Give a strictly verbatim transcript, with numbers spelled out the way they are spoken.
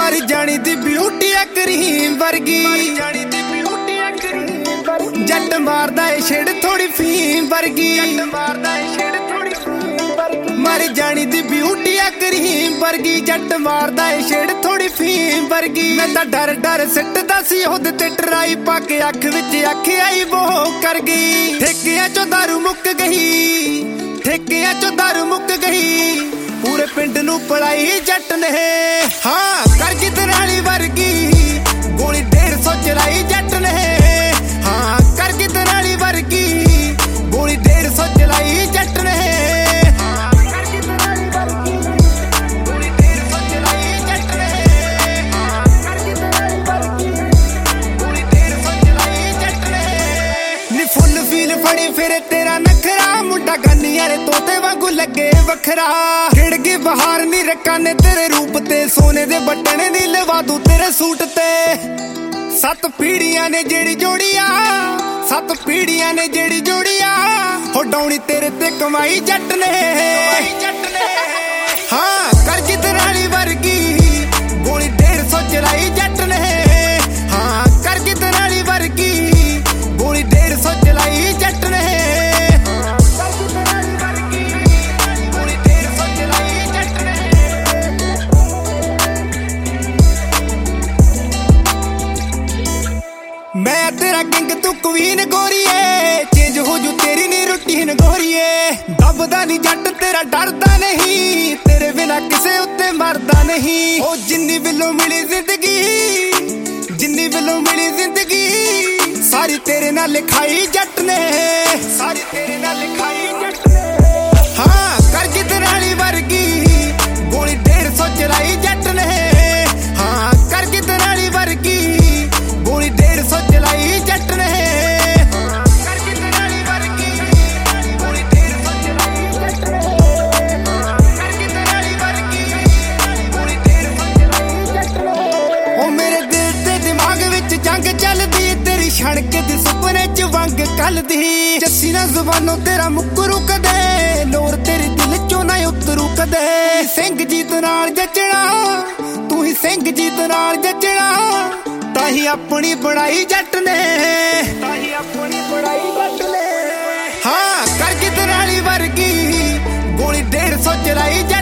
मर जानी दी ब्यूटी है करीम वर्गी, जट मारदा है छेड़ थोड़ी फीम वर्गी, मर जानी दी ब्यूटी है करीम वर्गी, जट मारदा है छेड़ थोड़ी फीम वर्गी। मैं तां डर डर सिटदा सी ओहदे ते टराई पाके अख विच अख आई वो कर गई। ठेकियां चों दारू मुक गई, ठेकियां चों दारू मुक गई, पूरे पिंड नूं पढ़ाई जट ने। हाँ कर गिदराली वर्गी गोली डेढ़ सौ चलाई जट ने। हाँ कर गिदराली वर्गी गोली डेढ़ सौ चलाई जट ने। फुल फील फड़ी फिर तेरा नखरा, मुंडा गन्नियां रे तोते वांगू लगे वखरा। खिड़ गई बहार नी रखा ने तेरे रूप ते, सोने दे बटने नी लवा दूं तेरे सूट ते। सत पीढ़ियां ने जेड़ी जोड़िया, सत पीढ़ियां ने जेड़ी जोड़िया, हो डौनी तेरे ते कमाई जट ने। हाँ कर गिदराली वर्गी गोली डेढ़ सौ चलाई जट ने। हाँ कर गिदराली वर्गी गोली डेढ़ सौ चलाई जट ने। मैं तेरा किंग तू क्वीन गोरीए, चेंज हो जू तेरी नी रूटीन गोरीए। दबदा नी जट तेरा डरदा नहीं, तेरे बिना किसे उत्ते मरदा नहीं। ओ जिन्नी विलों मिली जिंदगी, जिन्नी विलों मिली जिंदगी, सारी तेरे नाल लिखाई जट ने, सारी तेरे नाल लिखाई जट ने। हाँ कर गिदराली वर्गी गोली डेढ़ सौ चलाई जट ने। हाँ कर गिदराली वर्गी गोली डेढ़ सौ चलाई जट ने। कर गिदराली वर्गी गोली डेढ़ सौ चलाई जट ने। कर गिदराली वर्गी गोली डेढ़ सौ चलाई जट ने। ओ मेरे दिल ते दिमाग विच जंग चलदी, तेरी छड़क दी सुपने च वंग कलदी। जस्सी ना जुबानों तेरा मुकरू कदे, लोर तेरी दिल चों ना उतरू कदे। सिंह जीत नाल जचना, तू ही सिंह जीत नाल जचना, ताही अपनी बनाई जट ने, ताही अपनी बनाई जट ने। हाँ कर गिदराली वर्गी गोली डेढ़ सौ चलाई जट